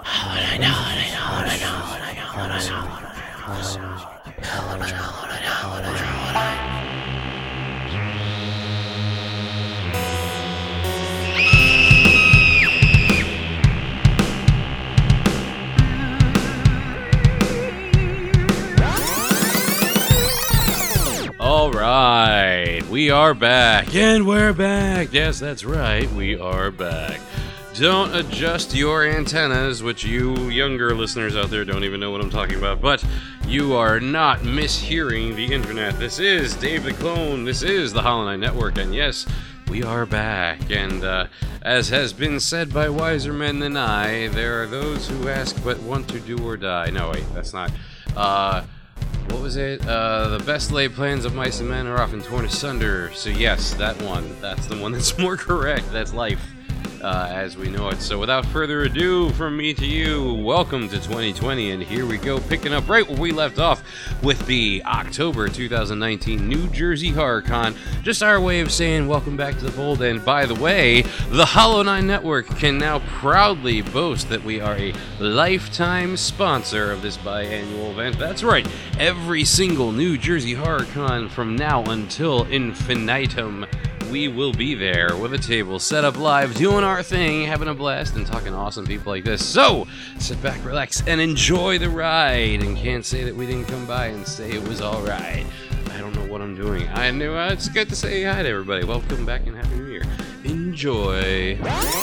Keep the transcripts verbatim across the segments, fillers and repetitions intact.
All right, we are back, and we're back. Yes, that's right, we are back. Don't adjust your antennas, which you younger listeners out there don't even know what I'm talking about, but you are not mishearing the internet. This is Dave the Clone, this is the Hollow Knight Network, and yes, we are back. And uh, as has been said by wiser men than I, there are those who ask but want to do or die. No, wait, that's not. Uh... What was it? Uh, the best laid plans of mice and men are often torn asunder. So yes, that one. That's the one that's more correct. That's life, uh, as we know it. So without further ado, from me to you, welcome to twenty twenty, and here we go, picking up right where we left off with the October two thousand nineteen New Jersey HorrorCon. Just our way of saying welcome back to the fold. And by the way, the Hollow Knight Network can now proudly boast that we are a lifetime sponsor of this biannual event. That's right, every single New Jersey HorrorCon from now until infinitum, we will be there with a table set up live, doing our thing, having a blast, and talking to awesome people like this. So, sit back, relax, and enjoy the ride. And can't say that we didn't come by and say it was all right. I don't know what I'm doing. I knew uh, it's good to say hi to everybody. Welcome back and Happy New Year. Enjoy.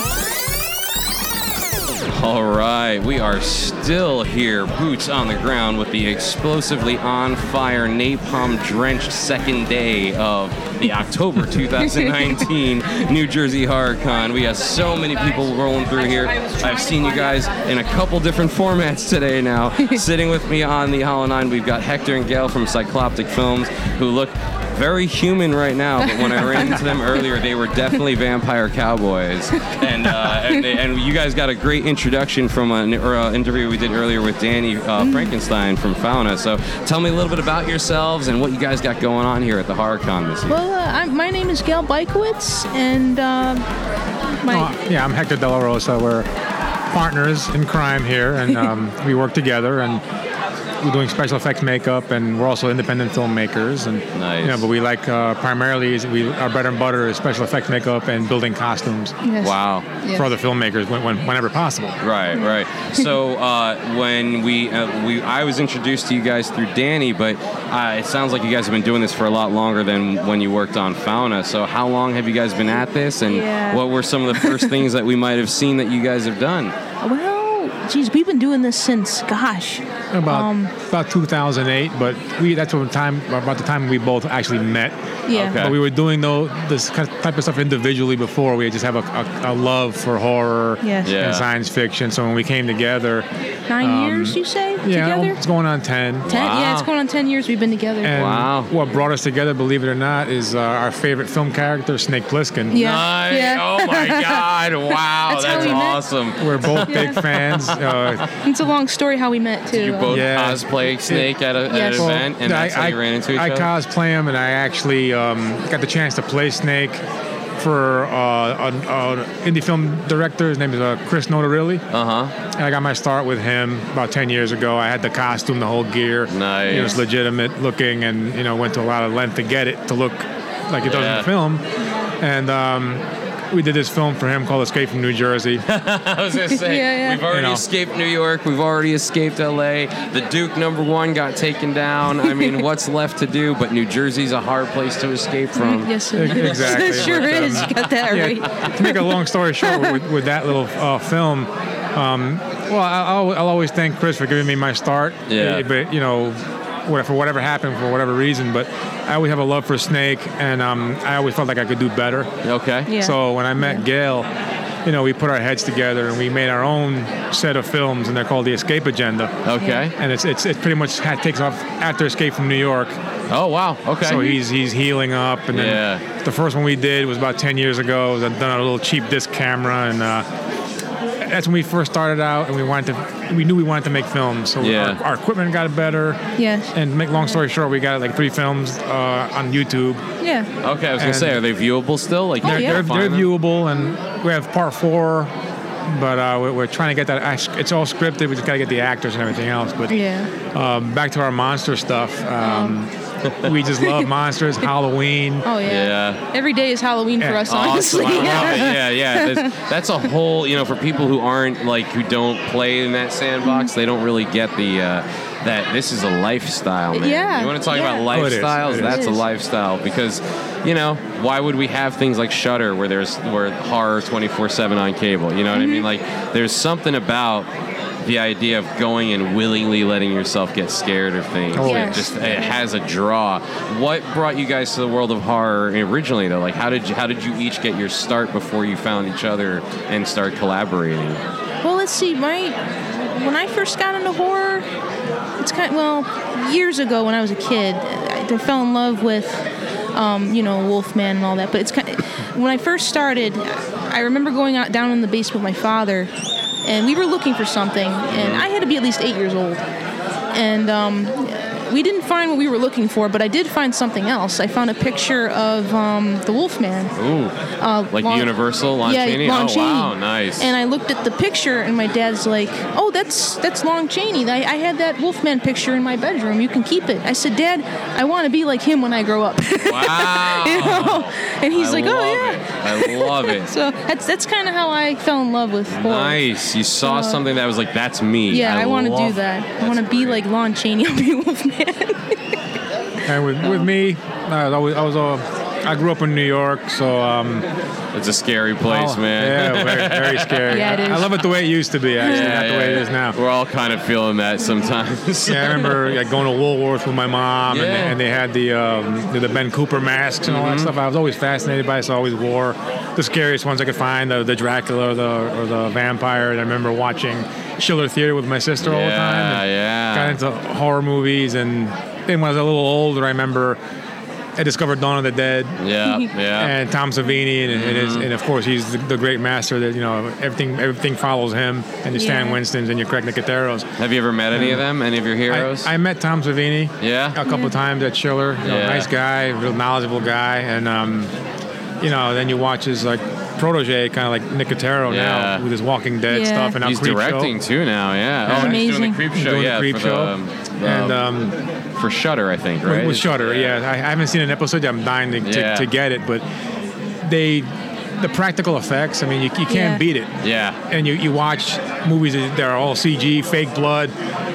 All right, we are still here, boots on the ground, with the explosively on fire, napalm-drenched second day of the October two thousand nineteen New Jersey HorrorCon. We have so many people rolling through here. I've seen you guys in a couple different formats today now. Sitting with me on the Hollow Nine, we've got Hector and Gail from Cycloptic Films, who look very human right now, but when I ran into them earlier, they were definitely vampire cowboys. And uh, and, they, and you guys got a great introduction from an uh, interview we did earlier with Danny uh, Frankenstein from Fauna. So tell me a little bit about yourselves and what you guys got going on here at the HorrorCon this year. Well, uh, I'm, my name is Gail Bykowitz, and uh, my... Uh, yeah, I'm Hector De La Rosa. We're partners in crime here, and um, we work together, and we're doing special effects makeup, and we're also independent filmmakers. And nice. You know, but we like uh, primarily is we our bread and butter is special effects makeup and building costumes. Yes. Wow. Yes. For other filmmakers when, when, whenever possible. Right, right. So uh, when we uh, we I was introduced to you guys through Danny, but uh, it sounds like you guys have been doing this for a lot longer than when you worked on Fauna. So how long have you guys been at this, and yeah. what were some of the first things that we might have seen that you guys have done? Well, geez, we've been doing this since, gosh. About um, about two thousand eight, but we that's what time about the time we both actually met. Yeah. Okay. But we were doing though this kind of type of stuff individually before. We just have a, a, a love for horror Yes. Yeah. and science fiction. So when we came together, Nine um, years, you say, yeah, together? it's going on ten. Ten, Wow. Yeah, it's going on ten years we've been together. And Wow. what brought us together, believe it or not, is uh, our favorite film character, Snake Plissken. Yeah. Nice. Yeah. Oh my God! Wow, That's how that's, we met. awesome. We're both big fans. Uh, It's a long story how we met, too. Did you both Yeah. cosplay Snake at, a, at Yes. an Well, event, and that's I, how you ran into each I other? cosplay him, and I actually um, got the chance to play Snake for uh, an, an indie film director. His name is uh, Chris Notarilli. Uh huh. And I got my start with him about ten years ago. I had the costume, the whole gear. Nice. It was legitimate looking, and you know went to a lot of length to get it to look like it does in Yeah. the film. And um, we did this film for him called Escape from New Jersey. I was gonna say Yeah, yeah. we've already You know. escaped New York. We've already escaped L A. The Duke number one got taken down. I mean, what's left to do? But New Jersey's a hard place to escape from. Yes, it is. Exactly, It sure but, um, is. You got that right. Yeah, to make a long story short, with, with that little uh, film, um, well, I'll, I'll always thank Chris for giving me my start. Yeah. Uh, But you know, whatever, for whatever happened, for whatever reason, but I always have a love for Snake, and um, I always felt like I could do better. Okay. Yeah. So when I met Gail, you know, we put our heads together and we made our own set of films, and they're called the Escape Agenda. Okay. And it's it's it pretty much ha- takes off after Escape from New York. Oh wow. Okay. So he's he's healing up, and then Yeah. the first one we did was about ten years ago. It was done on a little cheap disc camera, and uh, that's when we first started out, and we wanted to we knew we wanted to make films. So Yeah. our, our equipment got better. Yes. And to make long story short, we got like three films uh, on YouTube. Yeah. Okay. I was gonna and- say, are they viewable still? Like, Oh, you yeah. They're, can they're find them? viewable, and we have part four but uh, we're, we're trying to get that. It's all scripted. We just got to get the actors and everything else. But Yeah. um, back to our monster stuff. Um, we just love monsters. Halloween. Oh yeah. Yeah. Every day is Halloween for Yeah. us, Awesome. honestly. I love it. Yeah, yeah. That's, that's a whole, you know, for people who aren't, like, who don't play in that sandbox, they don't really get the, uh, that this is a lifestyle, man. Yeah, You want to talk yeah. about Oh, it is. lifestyles? It is. That's It a is. lifestyle because, you know, why would we have things like Shudder where there's, where horror twenty-four seven on cable? You know what I mean? Like, there's something about the idea of going and willingly letting yourself get scared of things. Oh, It yes. just it has a draw. What brought you guys to the world of horror originally, though? Like, how did you, how did you each get your start before you found each other and start collaborating? Well, let's see. My when I first got into horror, it's kind well years ago when I was a kid. I, I fell in love with, um, you know, Wolfman and all that. But it's kind of, when I first started, I remember going out down in the basement with my father, and we were looking for something, and I had to be at least eight years old, and um, we didn't find what we were looking for, but I did find something else. I found a picture of um, the Wolfman. Ooh, Uh, like Lon- Universal, Lon yeah, Chaney? Lon Oh, Chaney. wow, nice. And I looked at the picture, and my dad's like, "Oh, that's that's Lon Chaney. I, I had that Wolfman picture in my bedroom. You can keep it." I said, "Dad, I want to be like him when I grow up." Wow. You know? And he's I like, love "Oh yeah." it. I love it. So that's that's kind of how I fell in love with horror. Nice. You saw Uh, something that was like, that's me. Yeah, I, want to do love that. it. I want to That's be great. like Lon Chaney. I'll be Wolfman. And with, with me, I was always, I was all, I grew up in New York, so um, It's a scary place, oh, man. Yeah, very, very scary. Yeah, it is. I love it the way it used to be, actually, not the way it is now. We're all kind of feeling that sometimes. Yeah, I remember like, going to Woolworth with my mom, and, Yeah. they, and they had the um, the Ben Cooper masks and all that stuff. I was always fascinated by it, so I always wore the scariest ones I could find, the, the Dracula or the, or the vampire. And I remember watching Schiller Theater with my sister all the time. Yeah, and yeah. Got into horror movies, and then when I was a little older, I remember I discovered Dawn of the Dead. Yeah, yeah. And Tom Savini, and, and, his, and of course he's the, the great master that you know everything everything follows him, and your Stan Yeah. Winstons and your Craig Nicoteros. Have you ever met any of them? Any of your heroes? I, I met Tom Savini yeah. a couple of times at Schiller. You know, Yeah. Nice guy, real knowledgeable guy, and um, you know, then you watch his like protege, kind of like Nicotero Yeah. now with his Walking Dead Yeah. stuff, and now He's Creep directing Show. too now, yeah. That's oh, and he's doing amazing. the Creep He's Show, doing the yeah. Creep for Show. The, um, And the- um, for Shudder, I think, right? with Shudder, yeah, I, I haven't seen an episode yet. I'm dying to, Yeah. to, to get it, but they, the practical effects. I mean, you, you can't Yeah. beat it. Yeah. And you, you watch movies that are all C G, fake blood.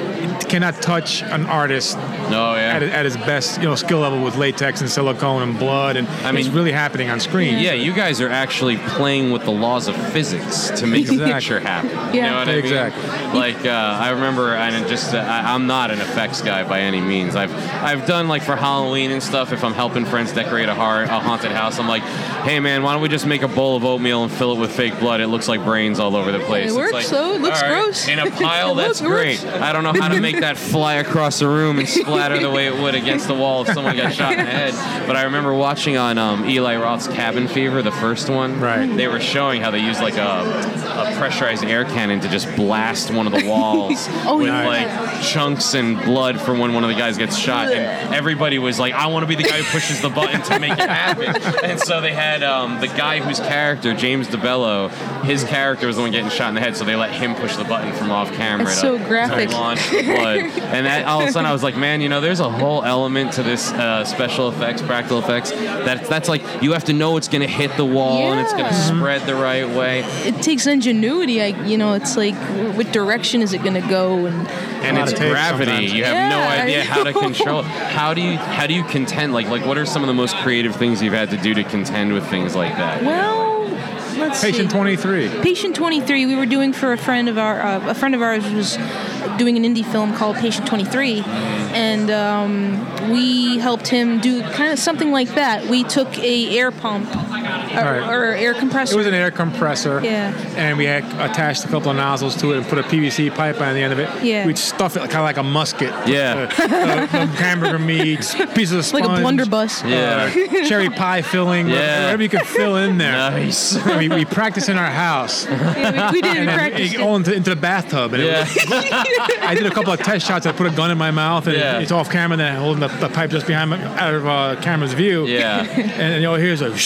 It cannot touch an artist Oh, yeah. at, at his best, you know, skill level with latex and silicone and blood, and I it's mean- really happening on screen. Yeah, you guys are actually playing with the laws of physics to make Exactly. a picture happen. You Yeah. know what I mean? Exactly. Like uh, I remember, and just uh, I, I'm not an effects guy by any means. I've I've done like for Halloween and stuff. If I'm helping friends decorate a, har- a haunted house, I'm like, hey man, why don't we just make a bowl of oatmeal and fill it with fake blood? It looks like brains all over the place. It It's works, like, though. It looks all right, gross. In a pile, It that's looks- great. works. I don't know how to make that fly across the room and splatter the way it would against the wall if someone got shot in the head. But I remember watching on um, Eli Roth's Cabin Fever, the first one. Right. They were showing how they used like a, a pressurized air cannon to just blast one of the walls Oh, with yeah. like chunks and blood from when one of the guys gets shot. And everybody was like, I want to be the guy who pushes the button to make it happen. And so they had um, the guy whose character, James DeBello, his character was the one getting shot in the head, so they let him push the button from off camera. That's to, so graphic. To launch the blood. And that, all of a sudden I was like, man, you know, there's a whole element to this uh, special effects, practical effects. That that's like you have to know it's going to hit the wall and it's going to Yeah. spread the right way. It takes ingenuity. I, you know, it's like, what direction is it going to go? And And lot it's of tapes gravity. sometimes. You have Yeah, no I idea how to know. control it. How do you how do you contend? Like like what are some of the most creative things you've had to do to contend with things like that? well, let's Patient see. twenty-three. Patient twenty-three. We were doing for a friend of our uh, a friend of ours was doing an indie film called Patient twenty-three, and um, we helped him do kind of something like that. We took a air pump or, Right. or air compressor. It was an air compressor. Yeah. And we had attached a couple of nozzles to it and put a P V C pipe on the end of it. Yeah. We'd stuff it kind of like a musket. Yeah. Uh, uh, the hamburger meats, pieces of sponge. like a blunderbuss. Yeah. uh, cherry pie filling, Yeah. whatever you could fill in there. Nice. And we, we practiced in our house. Yeah, we, we did. We And then practiced. it- it. all into, into the bathtub. And it Yeah. was, I did a couple of test shots. I put a gun in my mouth, and Yeah. it's off camera, and then holding the, the pipe just behind my, out of uh, camera's view. Yeah. And, and you'll hear a shoof, and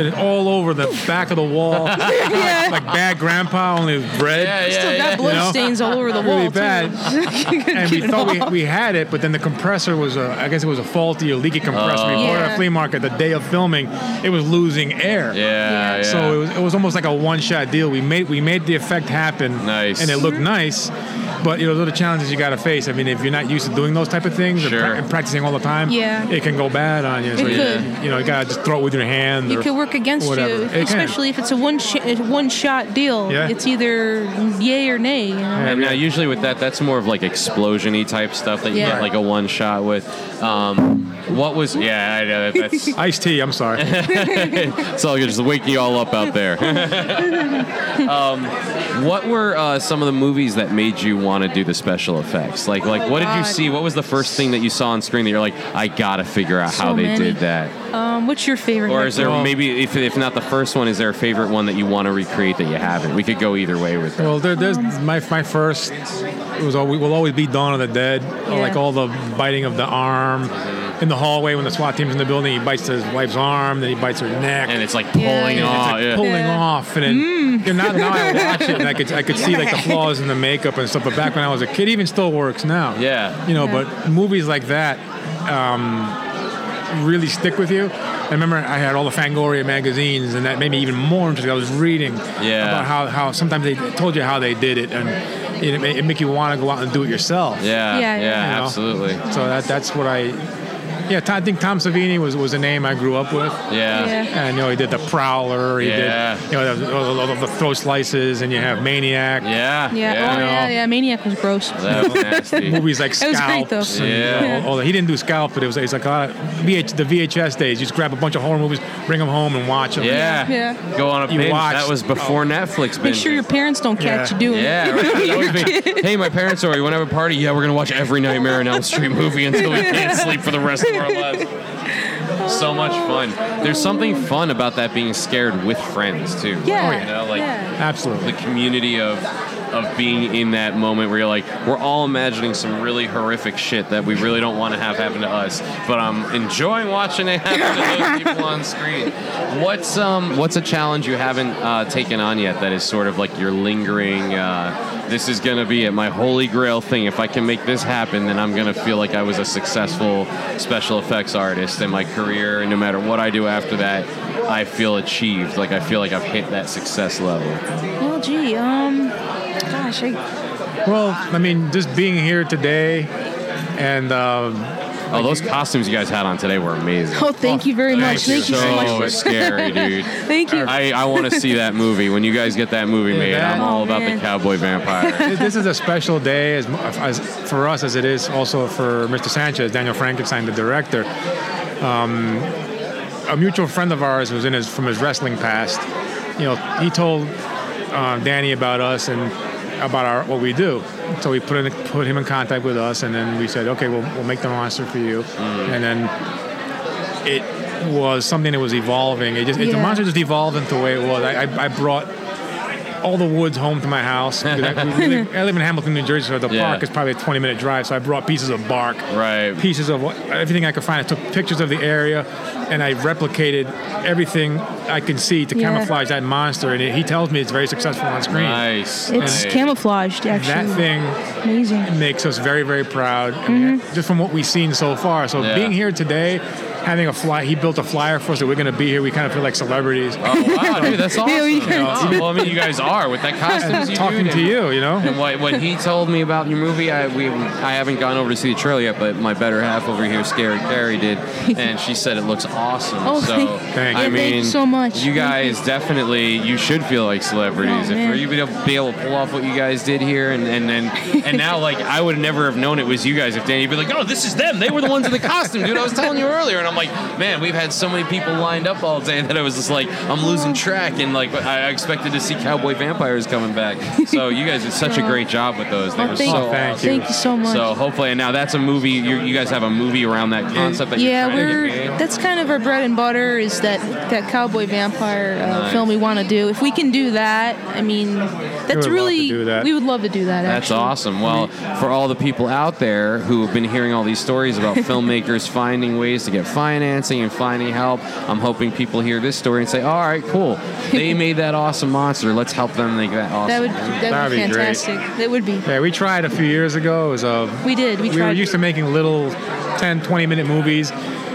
and it all over the back of the wall, Yeah. like bad grandpa, only red. Yeah, yeah, Still got yeah. blood You know? stains all over the wall. Really too. bad. And we Get it thought we, off. we had it, but then the compressor was a, I guess it was a faulty or leaky compressor. we bought it at Yeah. a flea market the day of filming. It was losing air. Yeah, yeah. So it was, it was almost like a one-shot deal. We made we made the effect happen, Nice. and it looked nice. But you know, those are the challenges you got to face. I mean, if you're not used to doing those type of things Sure. and, pra- and practicing all the time, Yeah. it can go bad on you. So It you, could. you know, you gotta just throw it with your hand. It or could work against whatever. you, It can. especially if it's a one sh- one shot deal. Yeah. It's either yay or nay. You know? And now, usually with that, that's more of like explosion-y type stuff that you Yeah. get like a one shot with. Um, what was? Yeah, I know that's. Iced tea. I'm sorry. It's all good, just waking you all up out there. um, what were uh, some of the movies that made you want to do the special effects? Like, like what did you God. see? What was the first thing that you saw on screen that you're like, I gotta figure out how So they many. did that? Um, what's your favorite? Or is there Well- maybe, if, if not the first one, is there a favorite one that you want to recreate that you haven't? We could go either way with that. Well, there, there's my my first. It was always, will always be Dawn of the Dead. Yeah. Like all the biting of the arm in the hallway when the SWAT team's in the building. He bites his wife's arm, then he bites her neck. And it's like Yeah. pulling And It's off. like yeah. pulling Yeah. off, and then you know, now, now I watch it and I could I could see like the flaws in the makeup and stuff. But back when I was a kid, even still works now. Yeah. You know, Yeah. but movies like that um, really stick with you. I remember I had all the Fangoria magazines, and that made me even more interested. I was reading Yeah. about how, how sometimes they told you how they did it, and it, ma- it make you want to go out and do it yourself. Yeah, yeah, Yeah, yeah. You know? absolutely. So that that's what I. Yeah, I think Tom Savini was, was a name I grew up with. Yeah. Yeah. And you know, he did the Prowler. He Yeah. did, you know, the, all the, the throw slices, and you have Maniac. Yeah. Yeah. Oh You know. yeah. Yeah. Maniac was gross. That was nasty. Movies like That was great, Scalps. though. and Yeah. all- all that. He didn't do Scalp, but it was, it was like a lot of V H, the V H S days. You just grab a bunch of horror movies, bring them home, and watch them. Yeah. Yeah. Go on a You binge. watched- That was before Netflix binge. Make sure your parents don't catch Yeah. you doing Yeah, it. right. It'd always be, hey, my parents are, you want to have a party? Yeah, we're going to watch every Nightmare on Elm Street movie until we can't sleep for the rest of our lives. So much fun. There's something fun about that being scared with friends, too. Yeah. You know, like yeah. Absolutely. the community of of being in that moment where you're like, we're all imagining some really horrific shit that we really don't want to have happen to us, but I'm enjoying watching it happen to those people on screen. What's um what's a challenge you haven't uh, taken on yet that is sort of like your lingering, uh, this is gonna be it, my holy grail thing. If I can make this happen, then I'm gonna feel like I was a successful special effects artist in my career, and no matter what I do after that, I feel achieved. Like I feel like I've hit that success level. Well, gee. Um. Gosh. I, Well, I mean, just being here today, and um, Oh, those costumes you guys had on today were amazing. oh, thank you very much. thank Thank you so So much. scary, dude. Thank you. I, I want to see that movie. When you guys get that movie made, that- I'm all Oh, about man. the cowboy vampire. this is a special day as, as for us as it is also for Mister Sanchez, Daniel Frankenstein, the director. Um, a mutual friend of ours was in his from his wrestling past. You know, he told uh, Danny about us and about our what we do. So we put in, put him in contact with us, and then we said, okay, we'll we'll make the monster for you. And then it was something that was evolving. It just it, the Yeah. monster just evolved into the way it was. I, I, I brought all the woods home to my house. I, we live, I live in Hamilton, New Jersey, so the Yeah. park is probably a twenty minute drive. So I brought pieces of bark, Right. pieces of what, everything I could find. I took pictures of the area, and I replicated everything I can see to Yeah. camouflage that monster. And it, he tells me it's very successful on screen. Nice. It's nice. camouflaged, actually. That thing Amazing. makes us very, very proud, I mean, just from what we've seen so far. So Yeah. being here today, having a fly, he built a flyer for us that we're going to be here. We kind of feel like celebrities. Oh, wow, dude, that's awesome. Yeah, we- Oh, well, I mean, you guys are with that costumes you Talking do. to you, you know. And what, what he told me about your movie, I we I haven't gone over to see the trailer yet, but my better half over here, Scary Carrie, did, and she said it looks awesome. Oh, so thank- Thank I you. mean, Thank you so much. you Thank guys definitely you should feel like celebrities Oh, if man. for you to be able to pull off what you guys did here, and and then and now like I would never have known it was you guys if Danny'd be like, oh, this is them, they were the ones in the costume, dude. I was telling you earlier, and I'm like, man, we've had so many people lined up all day that I was just like, I'm losing track, and like I I expected to see Cowboy Vampires coming back. So you guys did such a great job with those. They Oh, were thank, so thank awesome. you. thank you so much. So hopefully, and now that's a movie. You, you guys have a movie around that concept that yeah, you're trying we're to get made. that's kind of our bread and butter is that that cowboy vampire uh, Nice. film we want to do. If we can do that, I mean, that's would love really to do that. we would love to do that. That's actually. awesome. Well, for all the people out there who have been hearing all these stories about filmmakers finding ways to get financing and finding help, I'm hoping people hear this story and say, all right, cool. They made that awesome monster. Let's help them make that awesome. That would that That'd would be be great. fantastic. That would be. Yeah, we tried a few years ago. It was a, We did. We we tried. were used to making little ten, twenty minute movies,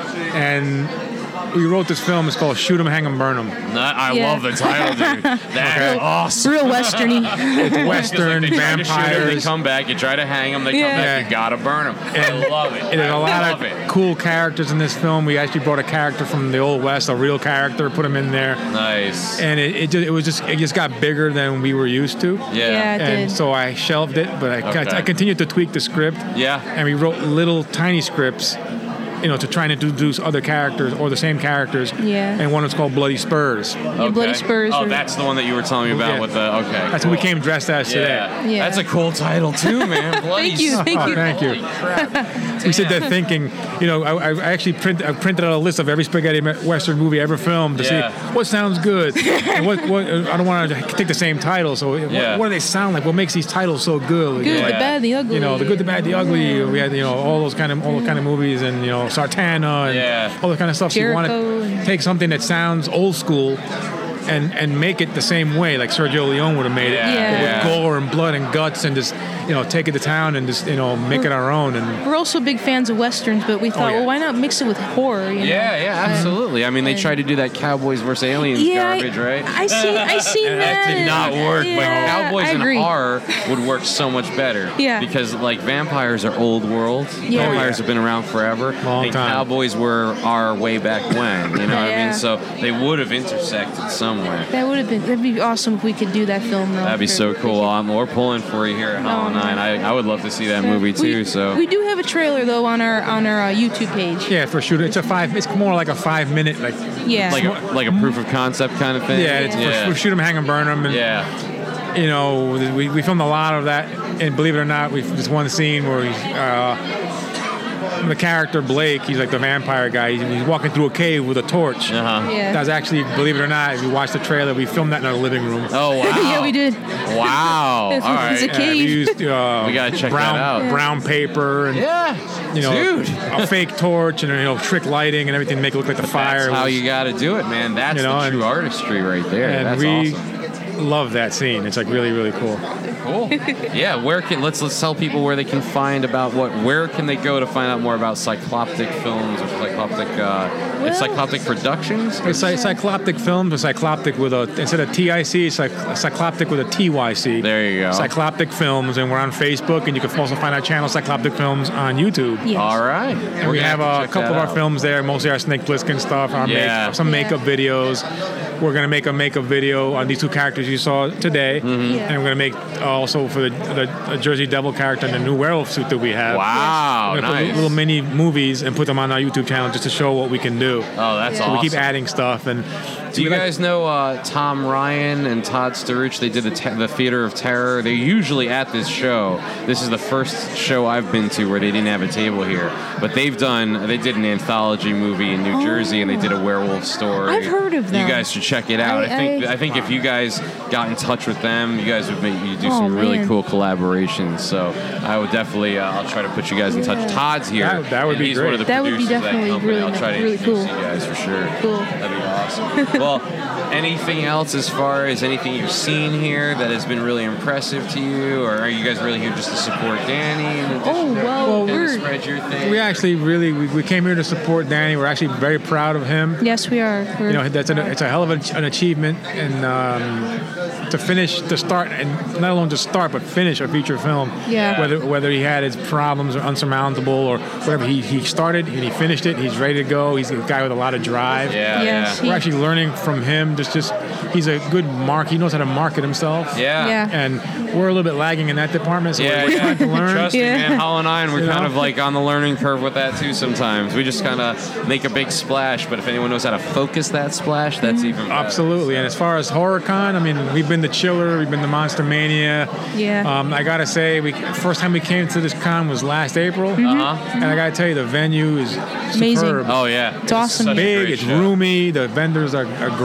and we wrote this film. It's called Shoot 'em, Hang 'em, Burn 'em. That- I Yeah. love the title, dude. That's Okay. awesome. Real westerny. It's Western, Like they try to shoot 'em, they vampires. come back, you try to hang them, they come Yeah. back, you gotta burn them. I love it. There's I a lot love of it. cool characters in this film. We actually brought a character from the Old West, a real character, put him in there, Nice. and it, it, just, it was just it just got bigger than we were used to. Yeah. Yeah. I And did. so I shelved it, but I, Okay. I continued to tweak the script. Yeah. And we wrote little tiny scripts, you know, to try and introduce other characters or the same characters. Yeah. And one is called Bloody Spurs. Yeah, Bloody Spurs. Oh, were- that's the one that you were telling me about Yeah. with the, okay. That's cool. what we came dressed as today. Yeah. Yeah. That's a cool title too, man. Bloody Thank you, thank Oh, you. thank you. Holy crap. We sit there thinking, you know, I, I actually print, I printed out a list of every spaghetti western movie ever filmed to Yeah. see what sounds good. And what, what I don't want to take the same title, so what, Yeah. what do they sound like? What makes these titles so good? Good, You know, the Yeah. bad, the ugly. you know, the good, the bad, the ugly. We had, you know, all those kind of all those kind of movies, and you know, Sartana and Yeah. all that kind of stuff. So you want Jericho to and- take something that sounds old school. And, and make it the same way, like Sergio Leone would have made it, Yeah. Yeah. with gore and blood and guts, and just you know take it to town and just you know make it our own. And We're also big fans of westerns, but we thought, yeah. well, why not mix it with horror? You know? Yeah, yeah, absolutely. I mean, they tried to do that Cowboys versus Aliens Yeah, garbage, right? I, I seen, I seen And that. that did not work. But Yeah, Cowboys I and agree. horror would work so much better. Yeah. Because like vampires are old world. Yeah. Vampires Oh, yeah. have been around forever. Long and time. Cowboys were our way back when. You know what I Yeah. mean? So they would have intersected somewhere. That would have been. That'd be awesome if we could do that film. Though. That'd be so cool. Um, we're pulling for you here at Hollow Oh, Nine. I, I would love to see that movie too. We, So we do have a trailer though on our on our uh, YouTube page. yeah, for sure, it's a five. It's more like a five minute, like Yeah. like a like a proof of concept kind of thing. yeah, it's yeah. For, for shoot 'em, hang 'em, burn 'em, and yeah. you know we, we filmed a lot of that. And believe it or not, we this one scene where he's, uh, the character Blake, he's like the vampire guy. He's, he's walking through a cave with a torch. Uh-huh. Yeah. That's actually, believe it or not, if you watch the trailer, we filmed that in our living room. Oh wow. yeah, we did. Wow. All It's- right. it's a Yeah, cave. we used uh, We gotta check brown, that out. brown paper and Yeah. you know Dude. a fake torch and you know trick lighting and everything to make it look like the fire. That's how was- you got to do it, man. That's You know, the true and- artistry right there. and That's we awesome. love that scene. It's like really really cool. Cool. Yeah. Where can let's let's tell people where they can find about what where can they go to find out more about Cycloptic Films or Cycloptic uh, it's Well- Cycloptic Productions. It's like Cycloptic Films, but Cycloptic with a instead of T I C, it's like Cycloptic with a T Y C. There you go. Cycloptic Films, and we're on Facebook, and you can also find our channel Cycloptic Films on YouTube. Yes. All right. And we have a couple of our films there, mostly our Snake Plissken stuff, our Yeah. make, some Yeah. makeup videos. We're gonna make a makeup video on these two characters you saw today, Mm-hmm. Yeah. and we're gonna make also for the, the, the Jersey Devil character and the new werewolf suit that we have. Wow. We're gonna put Nice. little mini movies and put them on our YouTube channel just to show what we can do. Oh, that's Yeah. awesome. We keep adding stuff, and Do you we like- guys know uh, Tom Ryan and Todd Sturridge? They did the, te- the Theater of Terror. They're usually at this show. This is the first show I've been to where they didn't have a table here. But they've done, they did an anthology movie in New Jersey, and they did a werewolf story. I've heard of them. You guys should check it out. I, I- think I- I think if you guys got in touch with them, you guys would make you do Oh, some really man. cool collaborations. So I would definitely, uh, I'll try to put you guys in touch. Yeah. Todd's here. That- that would and be he's great. one of the That would be producers of definitely that company. really I'll try to really introduce cool. you guys for sure. Cool. That'd be awesome. Well, anything else as far as anything you've seen here that has been really impressive to you, or are you guys really here just to support Danny? In addition Oh, to- well, and to we're- spread your thing. we actually really we, we came here to support Danny. We're actually very proud of him. Yes, we are. We're, You know, that's an, it's a hell of a, an achievement, and um, to finish, to start, and not alone to start, but finish a feature film. Yeah. Whether whether he had his problems or unsurmountable or whatever, he he started and he finished it. He's ready to go. He's a guy with a lot of drive. Yeah, Yes, yeah. We're actually learning from him. Just just he's a good mark. He knows how to market himself. Yeah. Yeah. And we're a little bit lagging in that department, so Yeah, we're yeah. trying to learn. Trust Yeah. me, man. Hollow Nine, we're You kind know? of like on the learning curve with that too. Sometimes we just kind of make a big splash, but if anyone knows how to focus that splash, that's even better. Absolutely. And as far as HorrorCon, I mean, we've been to Chiller, we've been to Monster Mania. Yeah. Um, I gotta say, we first time we came to this con was last April, Uh-huh. and I gotta tell you, the venue is Amazing. superb. Oh yeah, It's awesome. such a Big, great it's show. roomy. The vendors are, are great. There's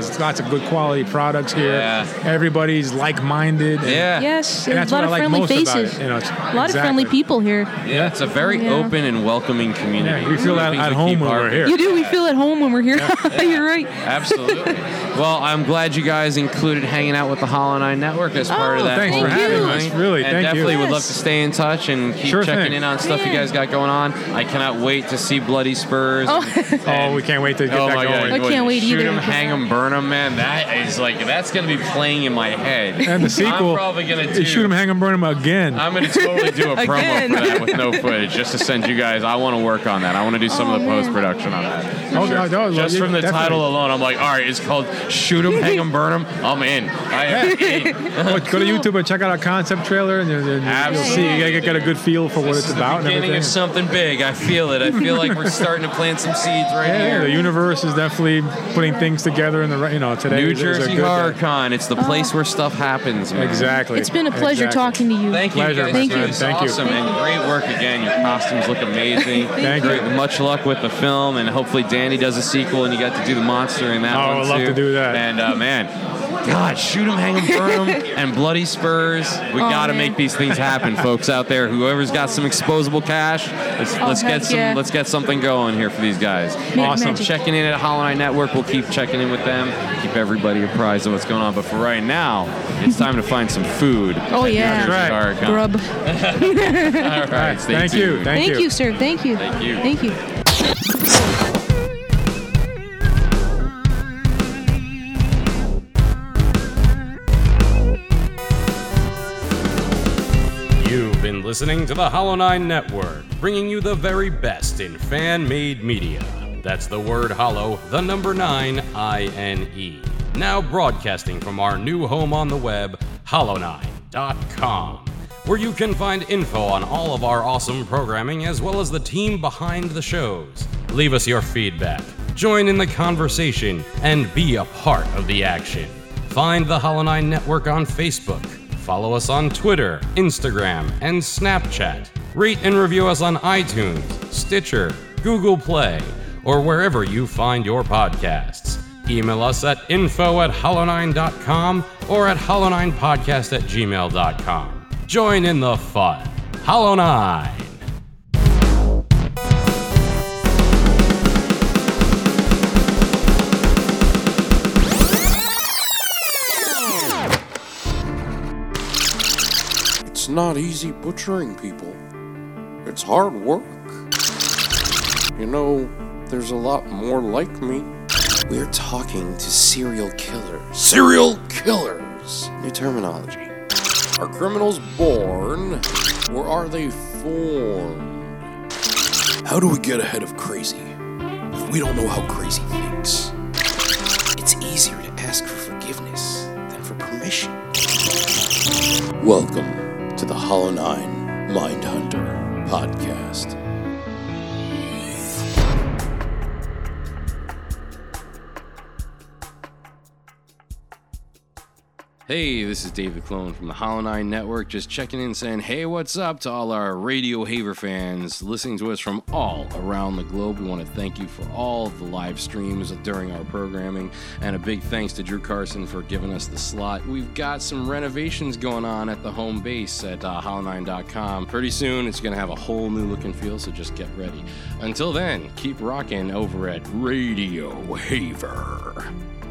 There's lots of good quality products here. Yeah. Everybody's like-minded. and- Yeah. Yes, And there's that's a lot what I of like friendly most about faces. it, you know, it's- a lot exactly. of friendly people here. Yeah, it's a very Yeah. open and welcoming community. Yeah, we feel One of at, the things at we home keep when we're harping- here. You do. We feel at home when we're here. You're right. Absolutely. Well, I'm glad you guys included hanging out with the Hollow Nine Network as part Oh, of that. thanks whole for having thing. us. Really, and thank you. definitely would Yes. love to stay in touch and keep Sure checking thing. in on stuff you Yeah. guys got going on. I cannot wait to see Bloody Spurs. Oh. Oh, we can't wait to get Oh that my going. I God. can't wait Shoot either. 'em, hang 'em, burn 'em, man. That is like, that's going to be playing in my head. And the sequel, I'm probably going to do. is Shoot 'em, Hang 'em, Burn 'em again. I'm going to totally do a promo Again. for that with no footage just to send you guys. I want to work on that. I want to do some Oh, of the man. post production on that. Oh, no, no, Just you- from the definitely. title alone, I'm like, all right, it's called Shoot 'em, Hang 'em, Burn 'em. I'm in. I am in. Go go to YouTube and check out our concept trailer, and you'll, you'll Absolutely. see. You get, get a good feel for what This it's is the about and beginning everything. of something big. I feel it. I feel like we're starting to plant some seeds right Yeah, here. the universe is definitely putting things together in the right. You know, today New is- is a Jersey good day. Horror Con. It's the place where stuff happens, man. Exactly. It's been a pleasure Exactly. talking to you. Thank you, Pleasure, guys. my Thank friend. you. It's Thank you. awesome and great work again. Your costumes look amazing. Thank Great. you. Much luck with the film, and hopefully Danny does a sequel, and you got to do the monster in that Oh, one I'd love too. to do that. And uh, man, God, Shoot 'em, Hang 'em, Burn 'em, and Bloody Spurs. We Oh, got to man. make these things happen, folks out there. Whoever's got some exposable cash, let's, Oh, let's heck get some. yeah. Let's get something going here for these guys. Make Awesome. magic. Checking in at Hollow Knight Network. We'll keep checking in with them. Keep everybody apprised of what's going on. But for right now, it's time to find some food. Oh, at yeah. New Jersey Right. Horror Con. Grub. All right, stay Thank you. tuned. Thank, Thank you, sir. Thank you. Thank you. Thank you. You've been listening to the Hollow Nine Network, bringing you the very best in fan-made media. That's the word hollow, the number nine, I N E. Now broadcasting from our new home on the web, hollow nine dot com, where you can find info on all of our awesome programming as well as the team behind the shows. Leave us your feedback, join in the conversation, and be a part of the action. Find the Hollow Nine Network on Facebook. Follow us on Twitter, Instagram, and Snapchat. Rate and review us on iTunes, Stitcher, Google Play, or wherever you find your podcasts. Email us at info at hollow nine dot com or at hollow nine podcast at gmail dot com. Join in the fun. Hollow Nine. It's not easy butchering people. It's hard work. You know, there's a lot more like me. We're talking to serial killers. Serial killers! New terminology. Are criminals born, or are they formed? How do we get ahead of crazy if we don't know how crazy thinks? It's easier to ask for forgiveness than for permission. Welcome to the Hollow Nine Mindhunter Podcast. Hey, this is David Clone from the Hollow Nine Network, just checking in saying, hey, what's up to all our Radio Haver fans listening to us from all around the globe. We want to thank you for all of the live streams during our programming, and a big thanks to Drew Carson for giving us the slot. We've got some renovations going on at the home base at uh, hollow nine dot com. Pretty soon, it's going to have a whole new look and feel, so just get ready. Until then, keep rocking over at Radio Haver.